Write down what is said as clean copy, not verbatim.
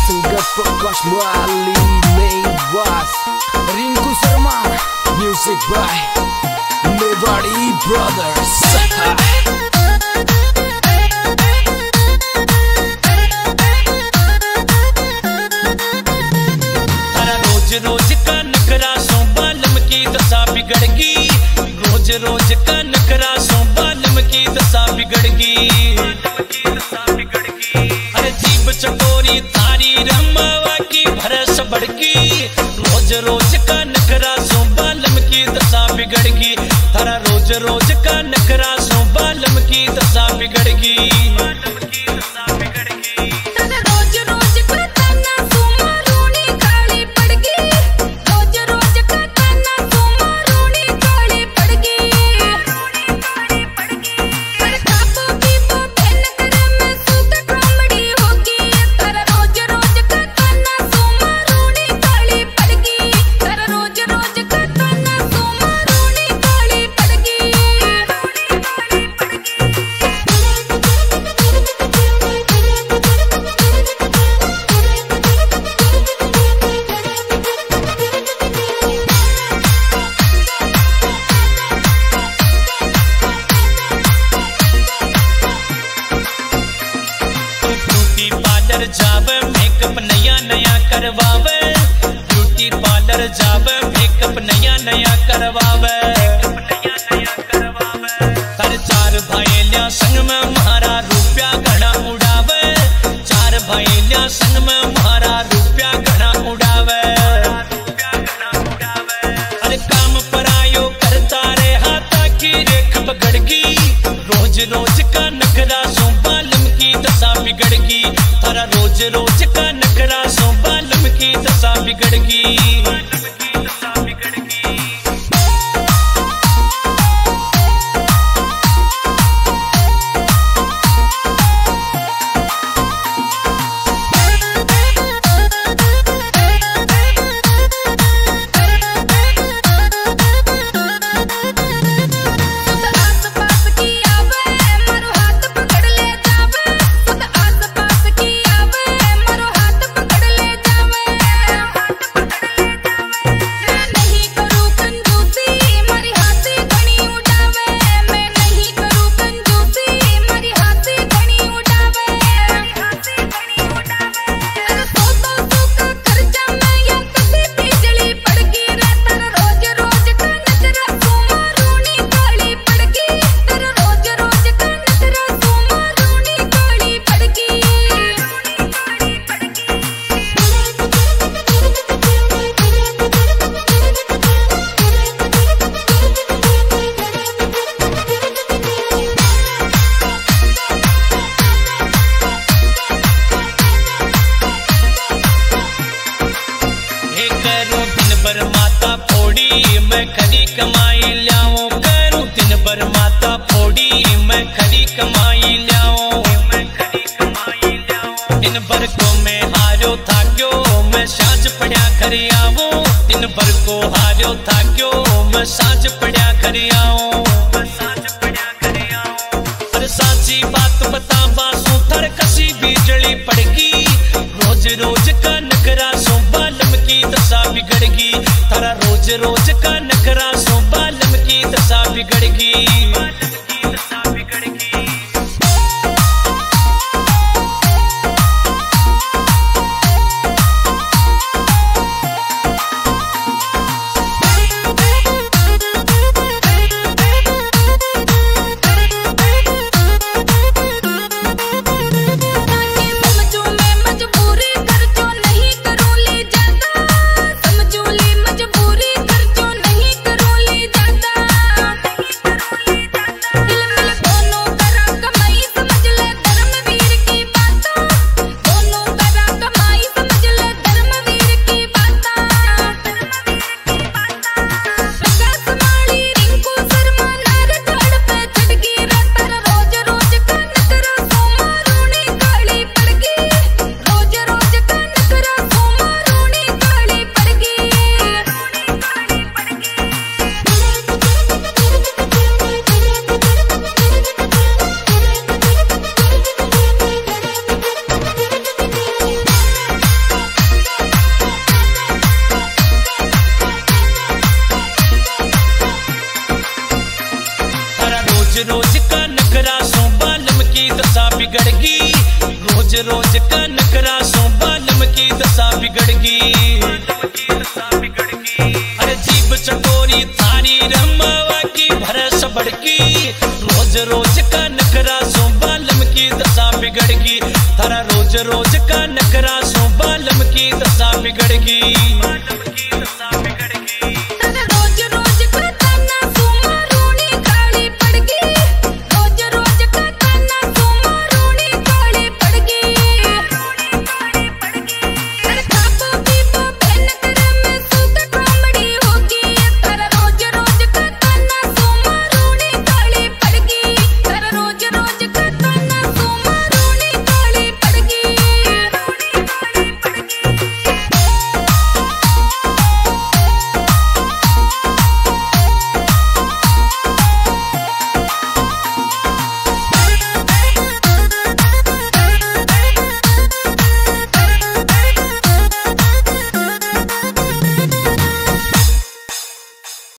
संगत प्रकाश माली मेवास Rinku Sharma music by Mewari brothers. रोज का नखरा सो बालम की दशा बिगड़गी, रोज रोज का नखरा सो बालम की दशा बिगड़गी। अरे जीभ चकोरी थारी रमावा की भरस बढ़गी, रोज रोज का नखरा सो बालम की दशा बिगड़गी। थारा रोज रोज का नखरा सो बालम की दशा बिगड़गी। जावे मेकअप नया नया करवावे, ब्यूटी पार्लर जावे मेकअप नया नया करवावे। हर चार भाईलिया संग में मारा रुपया घना उड़ावे, चार भाईलिया संग में मारा रुपया घना उड़ावे। अरे काम परायो करता रे हाथा की रेख पकड़गी, रोज रोज का नखरा सो बालम की दशा बिगड़गी। थारा रोज रोज का नखरा सो बालम की दशा बिगड़गी। माता फोड़ी मैं खरी कमाई लियाऊं, करूं दिन भर माता फोड़ी मैं खरी कमाई लियाऊं। दिन भर को मैं हारो थाक्यो मैं साँझ पड़िया घर आऊं, दिन भर को हारो थाक्यो मैं साँझ पड़िया घर आऊं। अरे साची बात बता बासू थर कसी बिजली पड़गी, रोज रोज का नखरा सो बालम की दशा बिगड़गी। थारा रोज रोज का नखरा सो बालम की दशा बिगड़गी। तुम का नखरा सो बालम की दशा बिगड़गी।